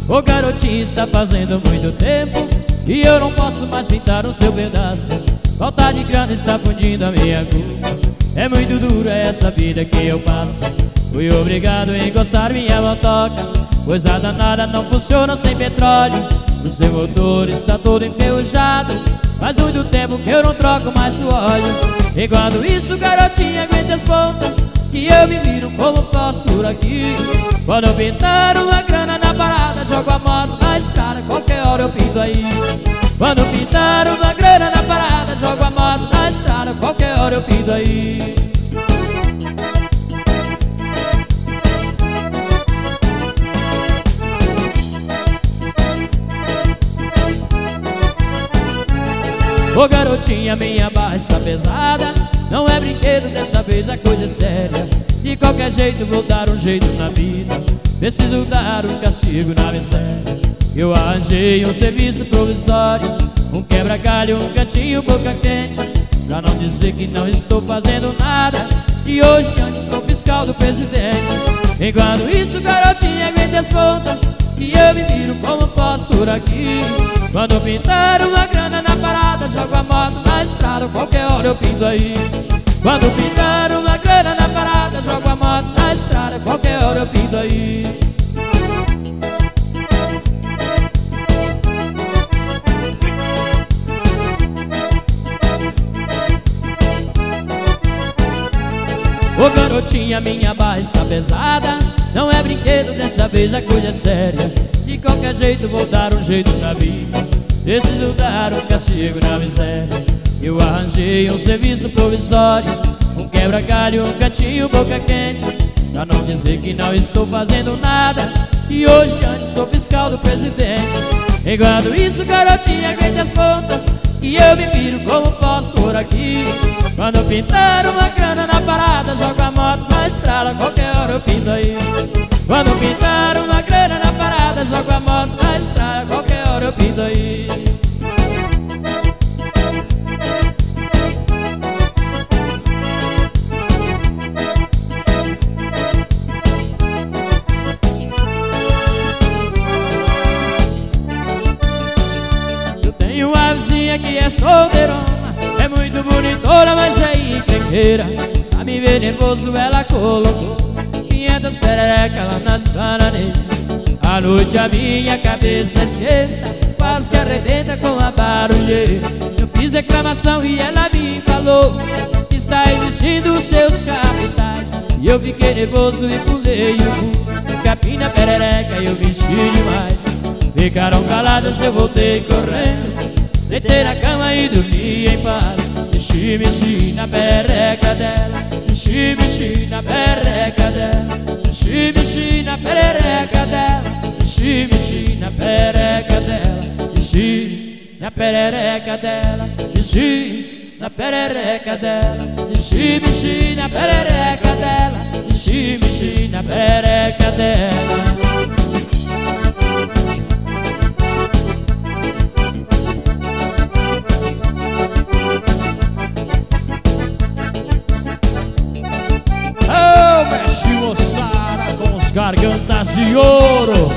Ô garotinho, está fazendo muito tempo e eu não posso mais pintar o seu pedaço. Falta de grana está fundindo a minha culpa. É muito dura essa vida que eu passo. Fui obrigado a encostar minha motoca, pois a danada não funciona sem petróleo. O seu motor está todo enferrujado, faz muito tempo que eu não troco mais o óleo. Enquanto isso, garotinha, aguenta as pontas, que eu me viro como posso por aqui. Quando eu pintar uma grana na parada, jogo a moto na estrada, qualquer hora eu pinto aí. Quando eu pintar uma grana na parada, jogo a moto na estrada, qualquer hora eu pinto aí. Ô garotinha, minha barra está pesada, não é brinquedo, dessa vez a coisa é séria. De qualquer jeito vou dar um jeito na vida, preciso dar um castigo na miséria. Eu arranjei um serviço provisório, um quebra-galho, um cantinho, boca quente, pra não dizer que não estou fazendo nada. E hoje antes sou fiscal do presidente. Enquanto isso, garotinha, aguenta as pontas, que eu me viro como posso por aqui. Quando eu pintar uma grana na parada, jogo a moto na estrada, qualquer hora eu pinto aí. Quando eu pintar uma grana na parada, jogo a moto na estrada, qualquer hora eu pinto aí. Ô garotinha, minha barra está pesada, não é brinquedo, dessa vez a coisa é séria. De qualquer jeito vou dar um jeito na vida, preciso dar um castigo na miséria. Eu arranjei um serviço provisório, um quebra-galho, um cantinho, boca quente, pra não dizer que não estou fazendo nada. E hoje antes sou fiscal do presidente. Enquanto isso, garotinha, aguenta as pontas, que eu me viro como posso por aqui. Quando eu pintar uma grana na parada, jogo a moto na estrada, qualquer hora eu pinto aí. Quando eu pintar uma grana na parada, jogo a moto na estrada, qualquer hora eu pinto aí. Eu tenho uma vizinha que é solteirona, é muito bonitona, mas é encrenqueira. Pra me ver nervoso ela colocou 500 perereca lá nas bananeiras. À noite a minha cabeça esquenta, quase que arrebenta com a barulheira. Eu fiz reclamação e ela me falou que está investindo os seus capitais. E eu fiquei nervoso e pulei o muro, capim na perereca e eu mexi demais. Ficaram caladas, eu voltei correndo, deitei na cama e dormi em paz. Mexi na perereca dela, mexi na perereca dela, mexi na perereca dela, mexi na perereca dela, mexi na perereca dela, mexi na perereca dela, mexi na perereca dela, mexi na perereca dela. Gargantas de ouro.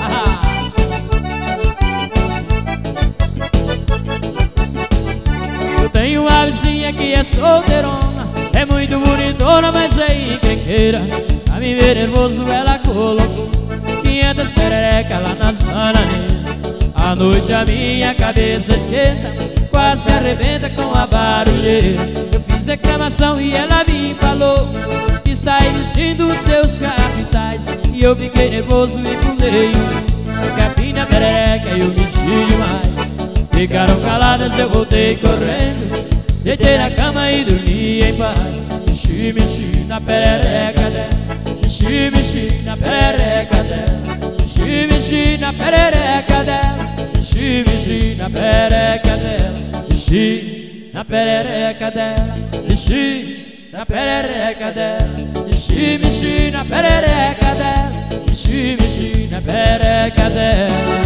Eu tenho uma vizinha que é solteirona, é muito bonitona, mas é encrenqueira. Pra me ver nervoso ela colocou 500 perereca lá nas bananeiras. À noite a minha cabeça esquenta, quase que arrebenta com a barulheira. Eu fiz reclamação e ela me falou que está investindo os seus capitais. E eu fiquei nervoso e pulei o capim na perereca e eu mexi demais. Ficaram caladas, eu voltei correndo, deitei na cama e dormi em paz. Mexi na perereca dela, mexi na perereca dela, mexi na perereca dela, mexi na perereca dela, mexi na perereca dela, mexi na perereca dela, mexi na perereca dela, mexi na perereca dela.